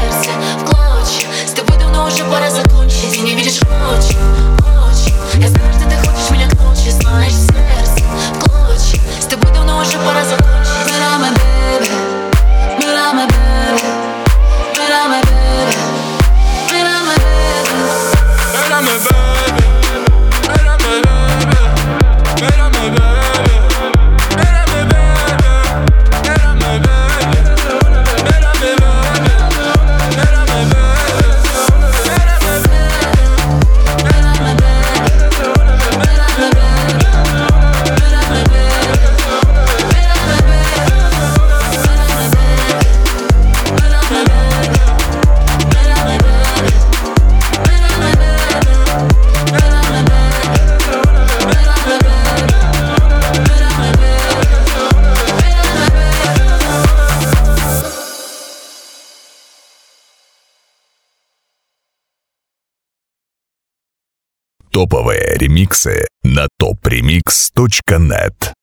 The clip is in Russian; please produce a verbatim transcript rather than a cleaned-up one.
сердце в клочья. С тобой давно уже пора закончить. Ты не видишь очень, очень. Я знаю, что ты хочешь меня к ночи. Знаешь, сердце в клочья. С тобой давно уже пора закончить. Мила, my baby, мила, my baby, мила, my baby, мила, my baby, мила, my baby, мила, my baby, мила, my baby. Топовые ремиксы на топ ремикс точка нет.